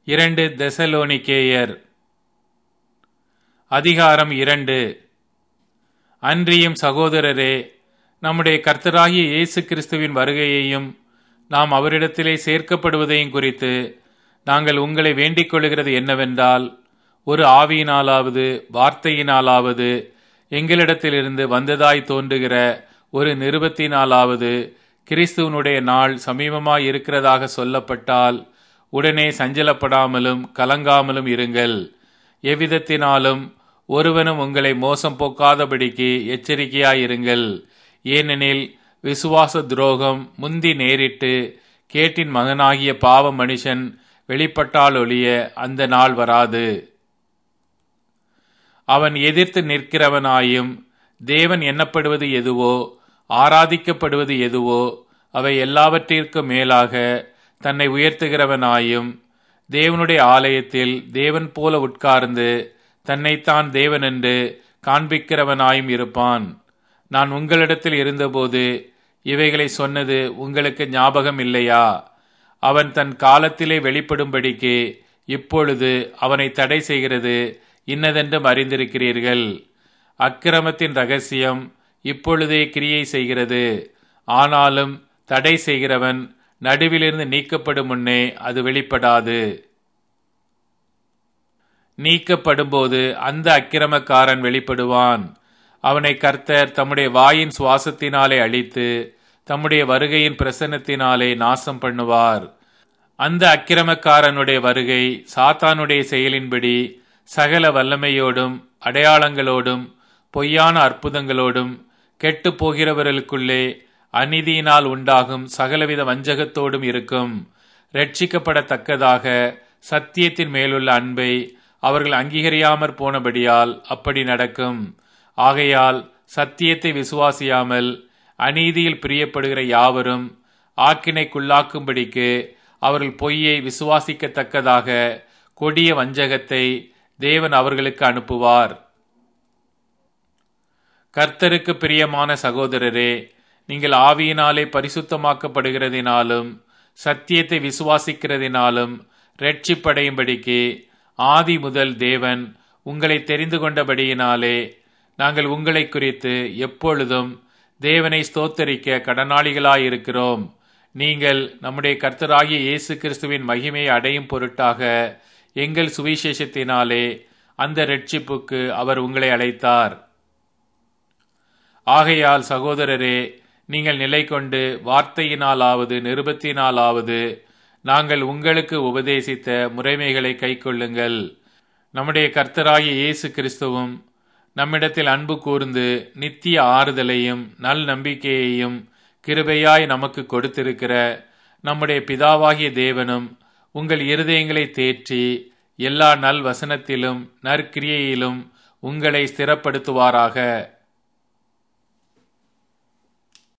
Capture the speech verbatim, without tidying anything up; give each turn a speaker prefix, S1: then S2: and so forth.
S1: இரண்டு தெசலோனிக்கேயர் அதிகாரம் இரண்டு. அன்றியும் சகோதரரே, நம்முடைய கர்த்தராகிய இயேசு கிறிஸ்துவின் வருகையையும் நாம் அவரிடத்திலே சேர்க்கப்படுவதையும் குறித்து நாங்கள் உங்களை வேண்டிக் கொள்கிறது என்னவென்றால், ஒரு ஆவியினாலாவது வார்த்தையினாலாவது எங்களிடத்திலிருந்து வந்ததாய் தோன்றுகிற ஒரு நிருபத்தினாலாவது கிறிஸ்துவனுடைய நாள் சமீபமாய் இருக்கிறதாக சொல்லப்பட்டால் உடனே சஞ்சலப்படாமலும் கலங்காமலும் இருங்கள். எவ்விதத்தினாலும் ஒருவனும் உங்களை மோசம் போக்காதபடிக்கு எச்சரிக்கையாயிருங்கள். ஏனெனில் விசுவாச துரோகம் முந்தி நேரிட்டு கேட்டின் மகனாகிய பாவ மனுஷன் வெளிப்பட்டாலொழிய அந்த நாள் வராது. அவன் எதிர்த்து நிற்கிறவனாயும் தேவன் எண்ணப்படுவது எதுவோ ஆராதிக்கப்படுவது எதுவோ அவை எல்லாவற்றிற்கும் மேலாக தன்னை உயர்த்துகிறவனாயும் தேவனுடைய ஆலயத்தில் தேவன் போல உட்கார்ந்து தன்னைத்தான் தேவன் என்று காண்பிக்கிறவனாயும் இருப்பான். நான் உங்களிடத்தில் இருந்தபோது இவைகளை சொன்னது உங்களுக்கு ஞாபகம் இல்லையா? அவன் தன் காலத்திலே வெளிப்படும்படிக்கு இப்பொழுது அவனை தடை செய்கிறது இன்னதென்றும் அறிந்திருக்கிறீர்கள். அக்கிரமத்தின் இரகசியம் இப்பொழுதே கிரியை செய்கிறது. ஆனாலும் தடை செய்கிறவன் நடுவிலிருந்து நீக்கப்படும் முன்னே அது வெளிப்படாது. நீக்கப்படும்போது அந்த அக்கிரமக்காரன் வெளிப்படுவான். அவனை கர்த்தர் தம்முடைய வாயின் சுவாசத்தினாலே அழித்து தம்முடைய வருகையின் பிரசன்னத்தினாலே நாசம் பண்ணுவார். அந்த அக்கிரமக்காரனுடைய வருகை சாத்தானுடைய செயலின்படி சகல வல்லமையோடும் அடையாளங்களோடும் பொய்யான அற்புதங்களோடும் கெட்டு போகிறவர்களுக்குள்ளே அநீதியினால் உண்டாகும் சகலவித வஞ்சகத்தோடும் இருக்கும். ரட்சிக்கப்படத்தக்கதாக சத்தியத்தின் மேலுள்ள அன்பை அவர்கள் அங்கீகரியாமற் போனபடியால் அப்படி நடக்கும். ஆகையால் சத்தியத்தை விசுவாசியாமல் அநீதியில் பிரியப்படுகிற யாவரும் ஆக்கினைக்குள்ளாக்கும்படிக்கு அவர்கள் பொய்யை விசுவாசிக்கத்தக்கதாக கொடிய வஞ்சகத்தை தேவன் அவர்களுக்கு அனுப்புவார். கர்த்தருக்கு பிரியமான சகோதரரே, நீங்கள் ஆவியினாலே பரிசுத்தமாக்கப்படுகிறதினாலும் சத்தியத்தை விசுவாசிக்கிறதினாலும் இரட்சிப்படையும்படிக்கு ஆதி முதல் தேவன் உங்களை தெரிந்து கொண்டபடியினாலே நாங்கள் உங்களை குறித்து எப்பொழுதும் தேவனை ஸ்தோத்தரிக்க கடனாளிகளாயிருக்கிறோம். நீங்கள் நம்முடைய கர்த்தராகிய இயேசு கிறிஸ்துவின் மகிமையை அடையும் பொருட்டாக எங்கள் சுவிசேஷத்தினாலே அந்த இரட்சிப்புக்கு அவர் உங்களை அழைத்தார். ஆகையால் சகோதரரே, நீங்கள் நிலை கொண்டு வார்த்தையினாலாவது நிருபத்தினாலாவது நாங்கள் உங்களுக்கு உபதேசித்த முறைமைகளை கைக்கொள்ளுங்கள். நம்முடைய கர்த்தராகிய இயேசு கிறிஸ்துவும் நம்மிடத்தில் அன்பு கூர்ந்து நித்திய ஆறுதலையும் நல் நம்பிக்கையையும் கிருபையாய் நமக்கு கொடுத்திருக்கிற நம்முடைய பிதாவாகிய தேவனும் உங்கள் இருதயங்களை தேற்றி எல்லா நல் வசனத்திலும் நற்கிரியையிலும் உங்களை ஸ்திரப்படுத்துவாராக.